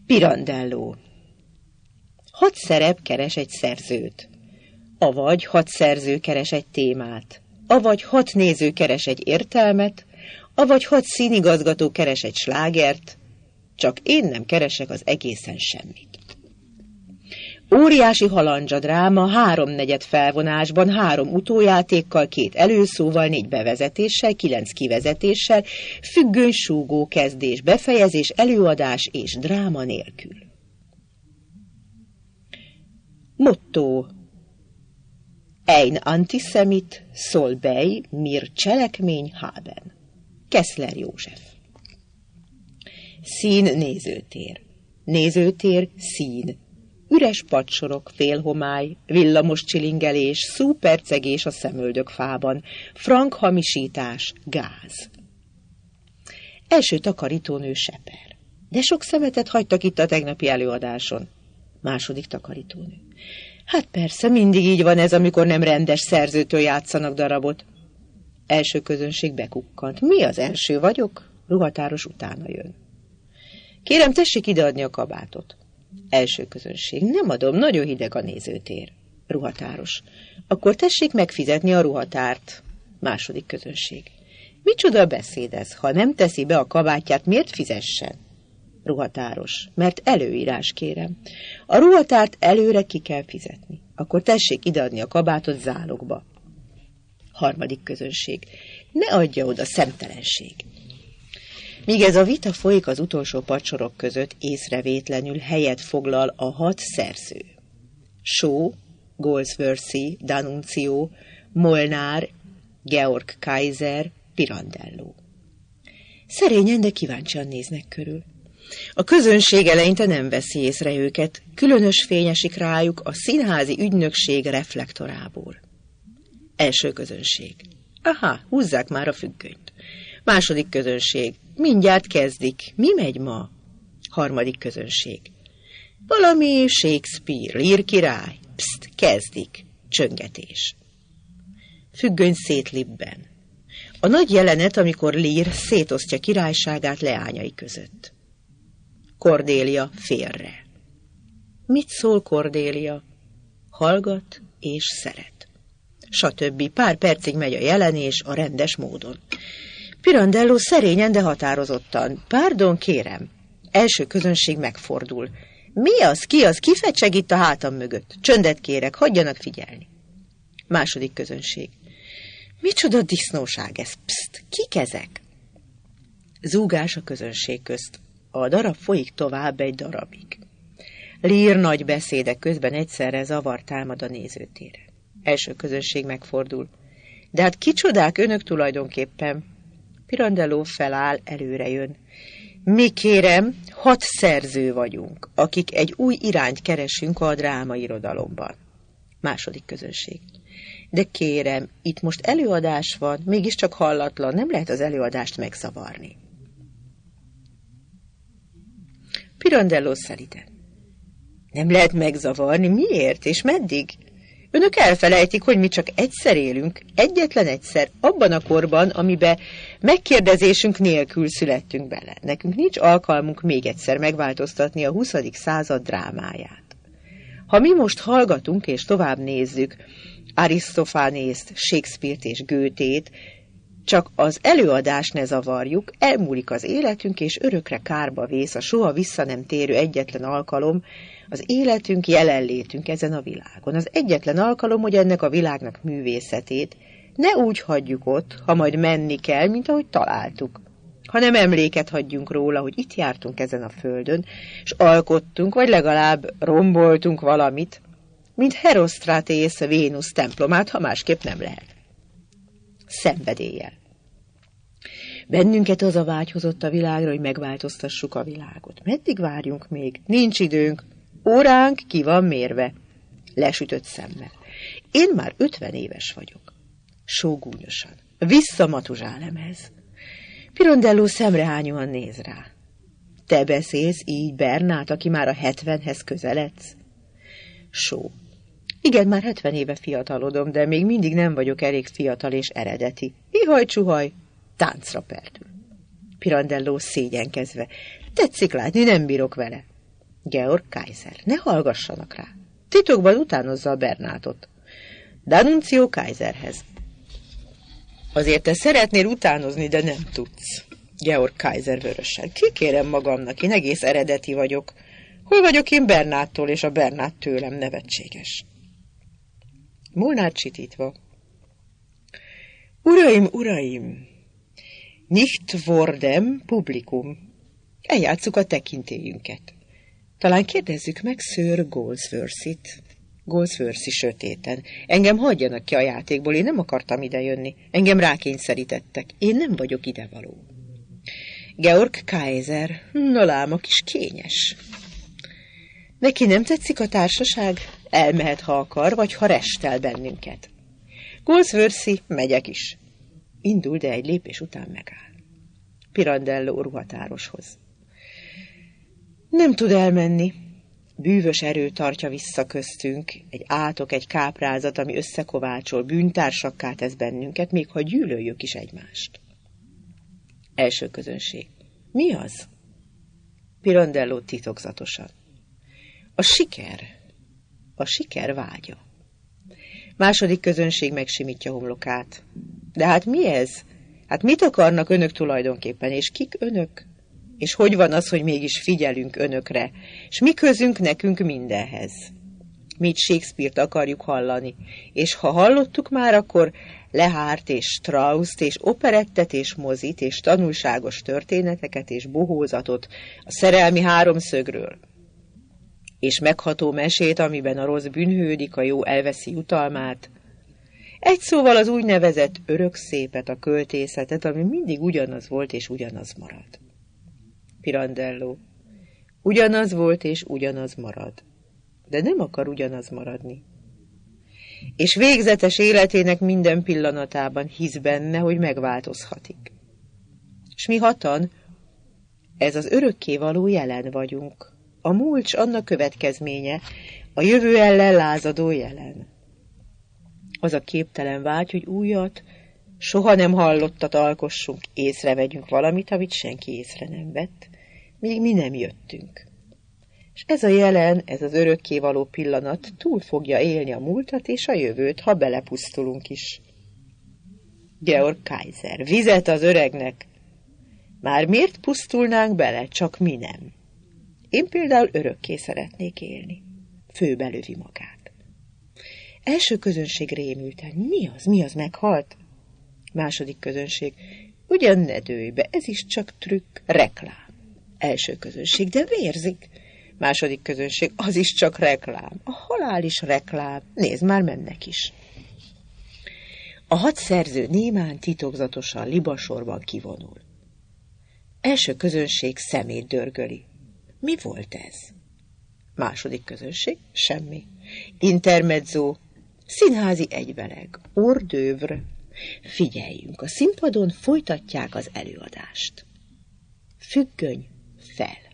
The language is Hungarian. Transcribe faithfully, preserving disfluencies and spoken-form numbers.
Pirandello. Hat szerep keres egy szerzőt, avagy hat szerző keres egy témát, avagy hat néző keres egy értelmet, avagy hat színigazgató keres egy slágert, csak én nem keresek az egészen semmit. Óriási halandzsa dráma háromnegyed felvonásban, három utójátékkal, két előszóval, négy bevezetéssel, kilenc kivezetéssel, függöny, súgó, kezdés, befejezés, előadás és dráma nélkül. Motto: Ein Antiszemit soll bei mir Cselekmény haben. Keszler József. Szín, nézőtér. Nézőtér, szín. Üres padsorok, félhomály, villamos csilingelés, szúpercegés a szemöldök fában, frank hamisítás, gáz. Első takarítónő Seper. De sok szemetet hagytak itt a tegnapi előadáson. Második takarítónő. Hát persze, mindig így van ez, amikor nem rendes szerzőtől játszanak darabot. Első közönség bekukkant. Mi az első vagyok? Ruhatáros utána jön. Kérem, tessék ideadni a kabátot. Első közönség. Nem adom, nagyon hideg a nézőtér. Ruhatáros. Akkor tessék megfizetni a ruhatárt. Második közönség. Micsoda beszéd ez? Ha nem teszi be a kabátját, miért fizessen? Ruhatáros. Mert előírás, kérem. A ruhatárt előre ki kell fizetni. Akkor tessék ideadni a kabátot zálogba. Harmadik közönség. Ne adja oda, szemtelenség. Míg ez a vita folyik, az utolsó padsorok között észrevétlenül helyet foglal a hat szerző. Shaw, Goldsworthy, D'Annunzio, Molnár, Georg Kaiser, Pirandello. Szerényen, de kíváncsian néznek körül. A közönség eleinte nem veszi észre őket, különös fény esik rájuk a színházi ügynökség reflektorából. Első közönség. Aha, húzzák már a függönyt. Második közönség. Mindjárt kezdik. Mi megy ma? Harmadik közönség. Valami Shakespeare, Lear király. Pszt, kezdik. Csöngetés. Függöny szétlibben. A nagy jelenet, amikor Lear szétosztja királyságát leányai között. Cordélia félre. Mit szól Cordélia? Hallgat és szeret. Satöbbi. Pár percig megy a jelenés a rendes módon. Pirandello szerényen, de határozottan. Párdon, kérem. Első közönség megfordul. Mi az? Ki az? Ki fecseg itt a hátam mögött? Csöndet kérek, hagyjanak figyelni. Második közönség. Micsoda disznóság ez? Pszt, kik ezek? Zúgás a közönség közt. A darab folyik tovább egy darabig. Lear nagy beszédek közben egyszerre zavar támad a nézőtére. Első közönség megfordul. De hát kicsodák önök tulajdonképpen? Pirandello feláll, előre jön. Mi, kérem, hat szerző vagyunk, akik egy új irányt keresünk a drámairodalomban. Második közönség. De kérem, itt most előadás van, mégiscsak hallatlan, nem lehet az előadást megzavarni. Pirandello szeliden. Nem lehet megzavarni, miért és meddig? Önök elfelejtik, hogy mi csak egyszer élünk, egyetlen egyszer, abban a korban, amiben megkérdezésünk nélkül születtünk bele. Nekünk nincs alkalmunk még egyszer megváltoztatni a huszadik század drámáját. Ha mi most hallgatunk és tovább nézzük Arisztofánészt, Shakespeare-t és Goethe-t, csak az előadást ne zavarjuk, elmúlik az életünk, és örökre kárba vész a soha vissza nem térő egyetlen alkalom, az életünk, jelenlétünk ezen a világon. Az egyetlen alkalom, hogy ennek a világnak művészetét ne úgy hagyjuk ott, ha majd menni kell, mint ahogy találtuk, hanem emléket hagyjunk róla, hogy itt jártunk ezen a földön, és alkottunk, vagy legalább romboltunk valamit, mint Herosztrátész Vénusz templomát, ha másképp nem lehet. Szenvedéllyel. Bennünket az a vágy hozott a világra, hogy megváltoztassuk a világot. Meddig várjunk még? Nincs időnk. Óránk ki van mérve. Lesütött szemmel. Én már ötven éves vagyok. Sógúnyosan. Vissza Matuzsálemhez. Pirandello szemrehányóan néz rá. Te beszélsz így Bernát, aki már a hetvenhez közeledsz? Só. Igen, már hetven éve fiatalodom, de még mindig nem vagyok elég fiatal és eredeti. Ihaj-csuhaj, táncra perdül. Pirandello szégyenkezve. Tetszik látni, nem bírok vele. Georg Kaiser. Ne hallgassanak rá. Titokban utánozza a Bernátot. D'Annunzio Kaiserhez. Azért te szeretnél utánozni, de nem tudsz. Georg Kaiser vörösen. Kikérem magamnak, én egész eredeti vagyok. Hol vagyok én Bernáttól, és a Bernát tőlem? Nevetséges. Molnár csitítva. Uraim, uraim! Nicht wordem publikum. Eljátsszuk a tekintélyünket. Talán kérdezzük meg Sir Goldsworthy-t. Goldsworthy sötéten. Engem hagyjanak ki a játékból, én nem akartam ide jönni. Engem rákényszerítettek. Én nem vagyok idevaló. Georg Kaiser. Na lám, a kis kényes. Neki nem tetszik a társaság? Elmehet, ha akar, vagy ha restel bennünket. Goldsworthy, megyek is. Indul, de egy lépés után megáll. Pirandello ruhatároshoz. Nem tud elmenni. Bűvös erő tartja vissza köztünk, egy átok, egy káprázat, ami összekovácsol, bűntársakká tesz bennünket, még ha gyűlöljük is egymást. Első közönség. Mi az? Pirandello titokzatosan. A siker. A siker vágya. Második közönség megsimítja homlokát. De hát mi ez? Hát mit akarnak önök tulajdonképpen, és kik önök? És hogy van az, hogy mégis figyelünk önökre, és mi közünk nekünk mindenhez? Mi itt Shakespeare-t akarjuk hallani, és ha hallottuk már, akkor Lehárt és Strausst, és operettet, és mozit, és tanulságos történeteket, és bohózatot a szerelmi háromszögről, és megható mesét, amiben a rossz bűnhődik, a jó elveszi jutalmát. Egy szóval az úgynevezett örök szépet, a költészetet, ami mindig ugyanaz volt, és ugyanaz marad. Pirandello. Ugyanaz volt, és ugyanaz marad. De nem akar ugyanaz maradni. És végzetes életének minden pillanatában hisz benne, hogy megváltozhatik. S mi hatan, ez az örökkévaló jelen vagyunk. A múlcs annak következménye, a jövő ellen lázadó jelen. Az a képtelen vágy, hogy újat, soha nem hallottat alkossunk, észrevegyünk valamit, amit senki észre nem vett, míg mi nem jöttünk. És ez a jelen, ez az örökkévaló pillanat túl fogja élni a múltat és a jövőt, ha belepusztulunk is. Georg Kaiser. Vizet az öregnek. Már miért pusztulnánk bele, csak mi nem? Én például örökké szeretnék élni. Főbelövi magát. Első közönség rémülten. Mi az? Mi az? Meghalt? Második közönség. Ugyan ne dőlj be, ez is csak trükk, reklám. Első közönség, de vérzik. Második közönség, az is csak reklám. A halál is reklám. Nézd, már mennek is. A hat szerző némán titokzatosan libasorban kivonul. Első közönség szemét dörgöli. Mi volt ez? Második közönség, semmi. Intermezzo, színházi egybeleg, ordővr. Figyeljünk, a színpadon folytatják az előadást. Függöny fel.